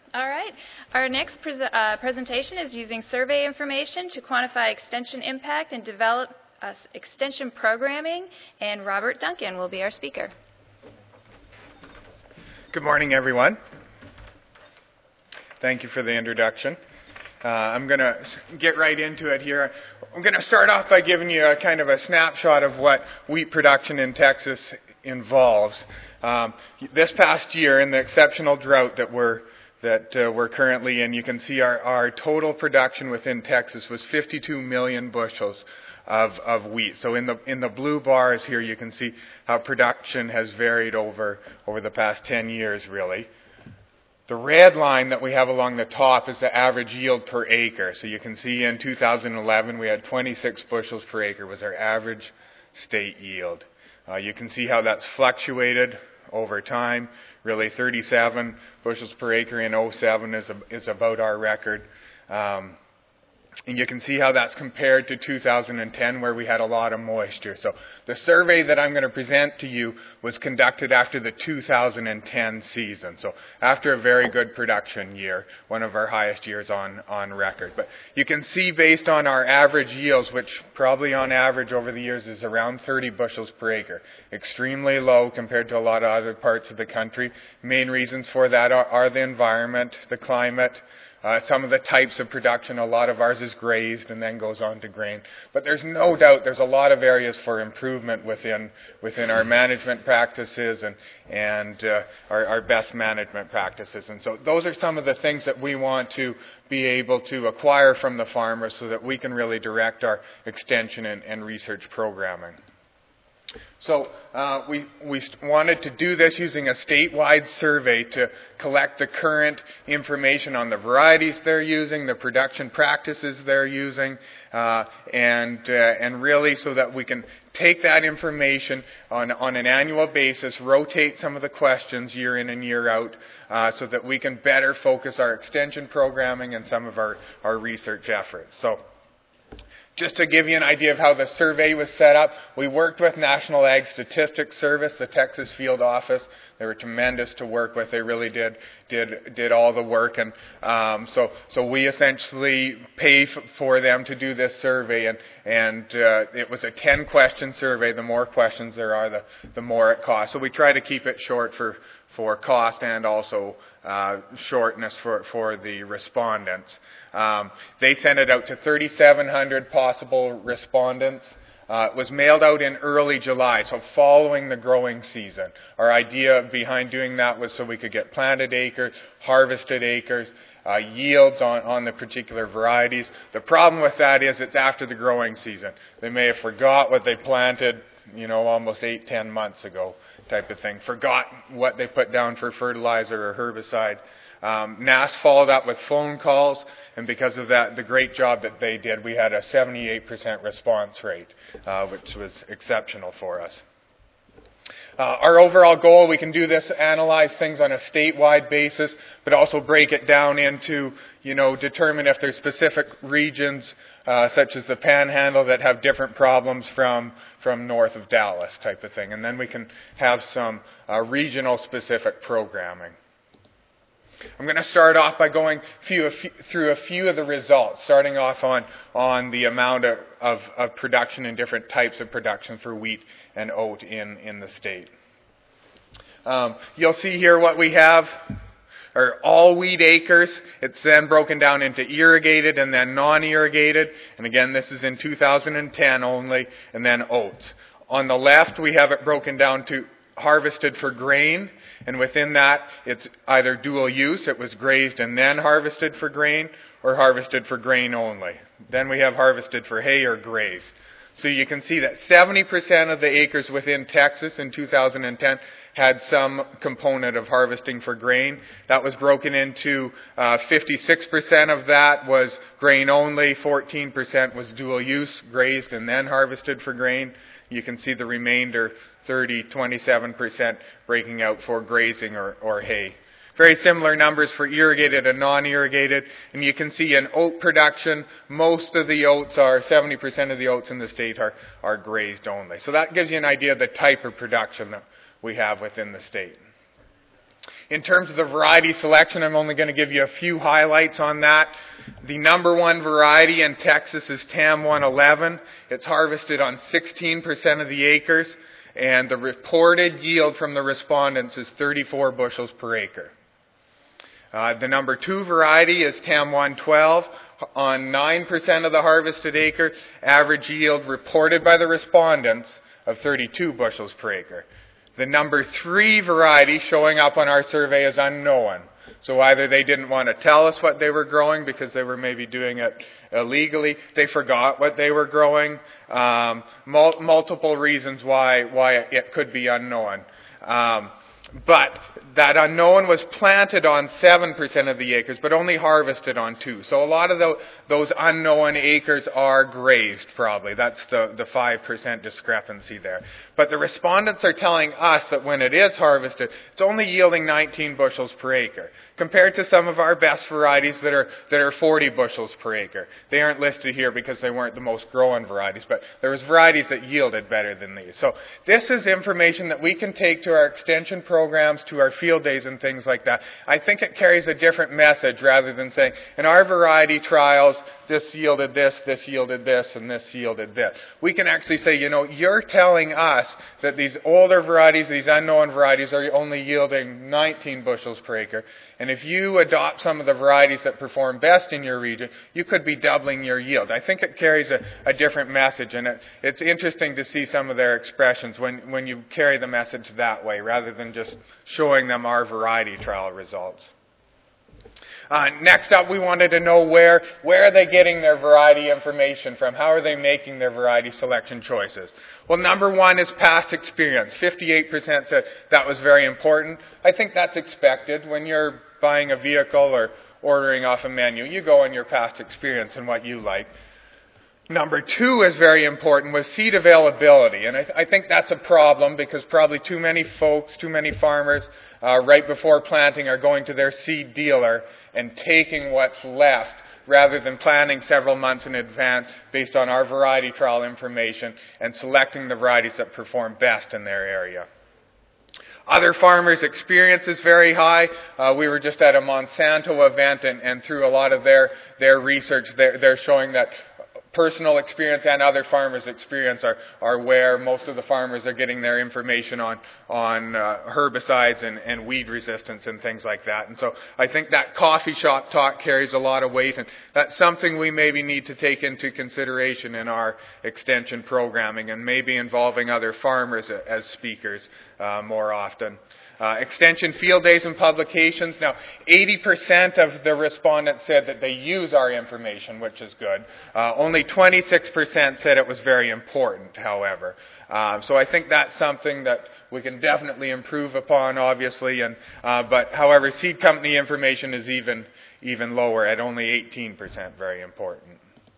All right. Our next presentation is using survey information to quantify extension impact and develop extension programming, and Robert Duncan will be our speaker. Good morning, everyone. Thank you for the introduction. I'm going to get right into it here. I'm going to start off by giving you a kind of a snapshot of what wheat production in Texas involves. This past year, in the exceptional drought that we're currently in, you can see our total production within Texas was 52 million bushels of wheat. So in the blue bars here, you can see how production has varied over the past 10 years, really. The red line that we have along the top is the average yield per acre. So you can see in 2011 we had 26 bushels per acre was our average state yield. You can see how that's fluctuated over time. Really 37 bushels per acre in 07 is about our record. And you can see how that's compared to 2010, where we had a lot of moisture. So the survey that I'm going to present to you was conducted after the 2010 season. So after a very good production year, one of our highest years on record. But you can see based on our average yields, which probably on average over the years is around 30 bushels per acre. Extremely low compared to a lot of other parts of the country. Main reasons for that are the environment, the climate, some of the types of production. A lot of ours is grazed and then goes on to grain. But there's no doubt there's a lot of areas for improvement within our management practices and our best management practices. And so those are some of the things that we want to be able to acquire from the farmers so that we can really direct our extension and research programming. So we wanted to do this using a statewide survey to collect the current information on the varieties they're using, the production practices they're using, and really so that we can take that information on an annual basis, rotate some of the questions year in and year out, so that we can better focus our extension programming and some of our research efforts. So just to give you an idea of how the survey was set up, we worked with National Ag Statistics Service, the Texas Field Office. They were tremendous to work with. They really did all the work, and so we essentially pay for them to do this survey, and it was a 10-question survey. The more questions there are, the more it costs. So we try to keep it short for cost and also shortness for the respondents. They sent it out to 3,700 possible respondents. It was mailed out in early July, so following the growing season. Our idea behind doing that was so we could get planted acres, harvested acres, yields on the particular varieties. The problem with that is it's after the growing season. They may have forgot what they planted, almost 8-10 months ago type of thing. Forgot what they put down for fertilizer or herbicide. NASS followed up with phone calls, and because of that, the great job that they did, we had a 78% response rate, which was exceptional for us. Our overall goal, we can do this, analyze things on a statewide basis, but also break it down into, determine if there's specific regions, such as the Panhandle, that have different problems from north of Dallas type of thing. And then we can have some regional specific programming. I'm going to start off by going through a few of the results, starting off on the amount of production and different types of production for wheat and oat in the state. You'll see here what we have are all wheat acres. It's then broken down into irrigated and then non-irrigated. And again, this is in 2010 only, and then oats. On the left, we have it broken down to harvested for grain, and within that it's either dual use, it was grazed and then harvested for grain, or harvested for grain only. Then we have harvested for hay or grazed. So you can see that 70% of the acres within Texas in 2010 had some component of harvesting for grain. That was broken into 56% of that was grain only, 14% was dual use, grazed and then harvested for grain. You can see the remainder, 27% breaking out for grazing or hay. Very similar numbers for irrigated and non-irrigated. And you can see in oat production, most of the oats 70% of the oats in the state are grazed only. So that gives you an idea of the type of production that we have within the state. In terms of the variety selection, I'm only going to give you a few highlights on that. The number one variety in Texas is TAM 111. It's harvested on 16% of the acres, and the reported yield from the respondents is 34 bushels per acre. The number two variety is TAM 112. On 9% of the harvested acre, average yield reported by the respondents of 32 bushels per acre. The number three variety showing up on our survey is unknown. So either they didn't want to tell us what they were growing because they were maybe doing it illegally, they forgot what they were growing, multiple reasons why it could be unknown. But that unknown was planted on 7% of the acres, but only harvested on 2. So a lot of those unknown acres are grazed, probably. That's the 5% discrepancy there. But the respondents are telling us that when it is harvested, it's only yielding 19 bushels per acre, compared to some of our best varieties that are 40 bushels per acre. They aren't listed here because they weren't the most growing varieties, but there was varieties that yielded better than these. So this is information that we can take to our extension programs, to our field days and things like that. I think it carries a different message rather than saying, in our variety trials, this yielded this yielded this, and this yielded this. We can actually say, you're telling us that these older varieties, these unknown varieties, are only yielding 19 bushels per acre. And if you adopt some of the varieties that perform best in your region, you could be doubling your yield. I think it carries a different message, and it's interesting to see some of their expressions when you carry the message that way, rather than just showing them our variety trial results. Next up, we wanted to know where are they getting their variety information from? How are they making their variety selection choices? Well, number one is past experience. 58% said that was very important. I think that's expected. When you're buying a vehicle or ordering off a menu, you go on your past experience and what you like. Number two is very important, was seed availability. And I think that's a problem because probably too many folks, too many farmers, right before planting are going to their seed dealer and taking what's left rather than planning several months in advance based on our variety trial information and selecting the varieties that perform best in their area. Other farmers' experience is very high. We were just at a Monsanto event, and through a lot of their research, they're showing that personal experience and other farmers' experience are where most of the farmers are getting their information on herbicides and weed resistance and things like that. And so I think that coffee shop talk carries a lot of weight, and that's something we maybe need to take into consideration in our extension programming, and maybe involving other farmers as speakers more often. Extension field days and publications. Now, 80% of the respondents said that they use our information, which is good. Only 26% said it was very important, however. So I think that's something that we can definitely improve upon, obviously. But however, seed company information is even lower at only 18%, very important.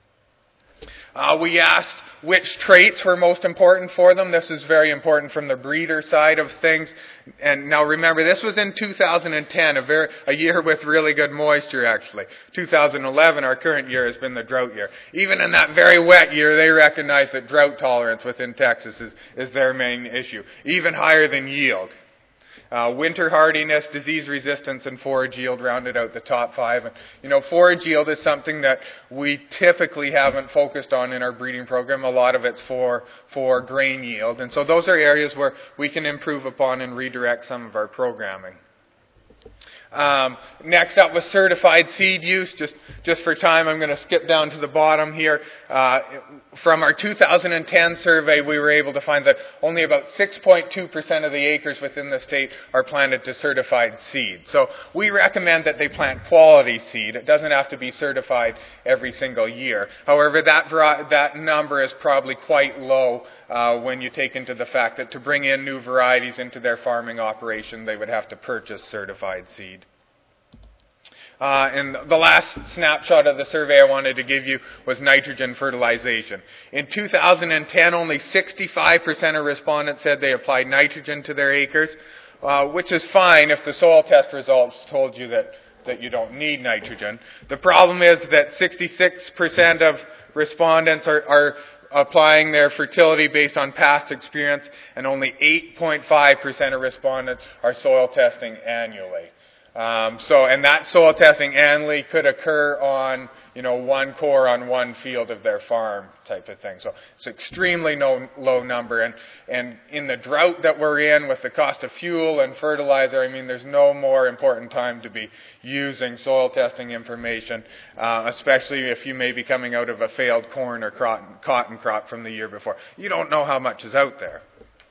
We asked which traits were most important for them. This is very important from the breeder side of things. And now remember, this was in 2010, a year with really good moisture, actually. 2011, our current year, has been the drought year. Even in that very wet year, they recognized that drought tolerance within Texas is their main issue, even higher than yield. Winter hardiness, disease resistance, and forage yield rounded out the top 5. And, forage yield is something that we typically haven't focused on in our breeding program. A lot of it's for grain yield. And so those are areas where we can improve upon and redirect some of our programming. Next up was certified seed use. Just for time, I'm going to skip down to the bottom here. From our 2010 survey, we were able to find that only about 6.2% of the acres within the state are planted to certified seed. So we recommend that they plant quality seed. It doesn't have to be certified every single year. However, that number is probably quite low when you take into the fact that to bring in new varieties into their farming operation, they would have to purchase certified seed. And the last snapshot of the survey I wanted to give you was nitrogen fertilization. In 2010, only 65% of respondents said they applied nitrogen to their acres, which is fine if the soil test results told you that you don't need nitrogen. The problem is that 66% of respondents are applying their fertility based on past experience, and only 8.5% of respondents are soil testing annually. And that soil testing annually could occur on, one core on one field of their farm type of thing. So it's extremely low number. And in the drought that we're in with the cost of fuel and fertilizer, there's no more important time to be using soil testing information, especially if you may be coming out of a failed corn or cotton crop from the year before. You don't know how much is out there.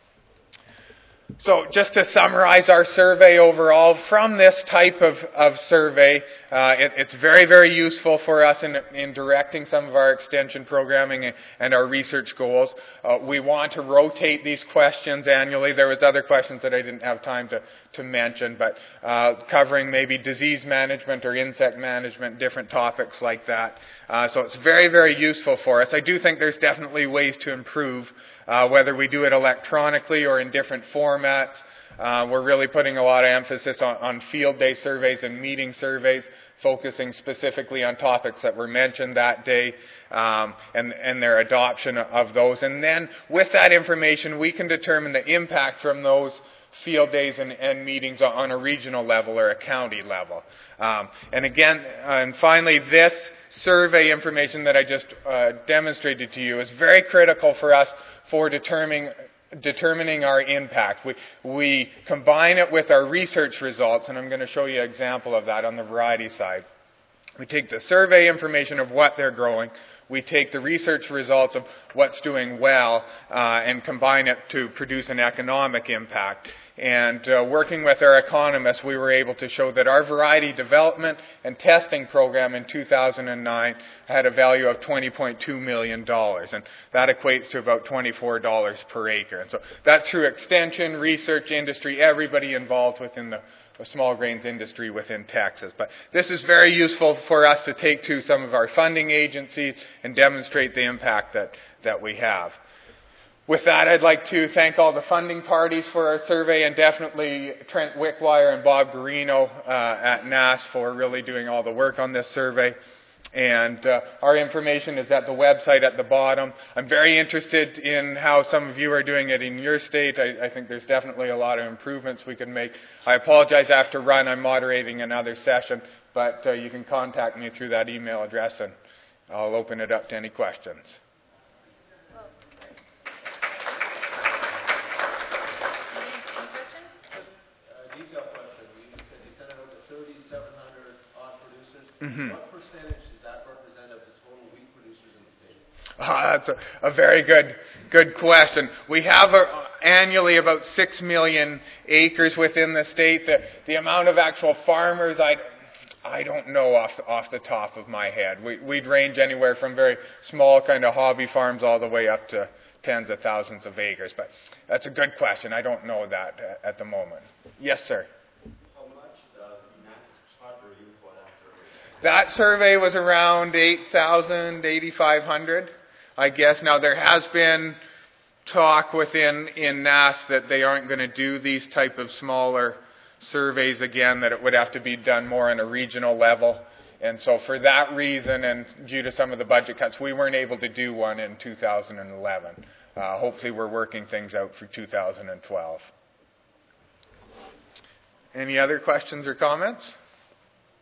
So just to summarize our survey overall, from this type of survey, it's very, very useful for us in directing some of our extension programming and our research goals. We want to rotate these questions annually. There was other questions that I didn't have time to mention, but covering maybe disease management or insect management, different topics like that. So it's very, very useful for us. I do think there's definitely ways to improve, whether we do it electronically or in different formats. We're really putting a lot of emphasis on field day surveys and meeting surveys, focusing specifically on topics that were mentioned that day, and their adoption of those. And then with that information, we can determine the impact from those field days and meetings on a regional level or a county level. And finally, this survey information that I just demonstrated to you is very critical for us for determining our impact. We combine it with our research results, and I'm going to show you an example of that on the variety side. We take the survey information of what they're growing, we take the research results of what's doing well, and combine it to produce an economic impact. And working with our economists, we were able to show that our variety development and testing program in 2009 had a value of $20.2 million. And that equates to about $24 per acre. And so that's through extension, research, industry, everybody involved within the small grains industry within Texas. But this is very useful for us to take to some of our funding agencies and demonstrate the impact that we have. With that, I'd like to thank all the funding parties for our survey, and definitely Trent Wickwire and Bob Garino at NASS for really doing all the work on this survey. And our information is at the website at the bottom. I'm very interested in how some of you are doing it in your state. I think there's definitely a lot of improvements we can make. I apologize, I have to run. I'm moderating another session, but you can contact me through that email address, and I'll open it up to any questions. Mm-hmm. What percentage does that represent of the total wheat producers in the state? That's a very good question. We have annually about 6 million acres within the state. The amount of actual farmers, I don't know off the top of my head. We'd range anywhere from very small kind of hobby farms all the way up to tens of thousands of acres. But that's a good question. I don't know that at the moment. Yes, sir. That survey was around 8,000, 8,500, I guess. Now, there has been talk in NASS that they aren't going to do these type of smaller surveys again, that it would have to be done more on a regional level. And so for that reason, and due to some of the budget cuts, we weren't able to do one in 2011. Hopefully we're working things out for 2012. Any other questions or comments?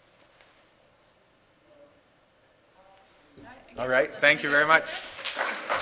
All right. Thank you very much.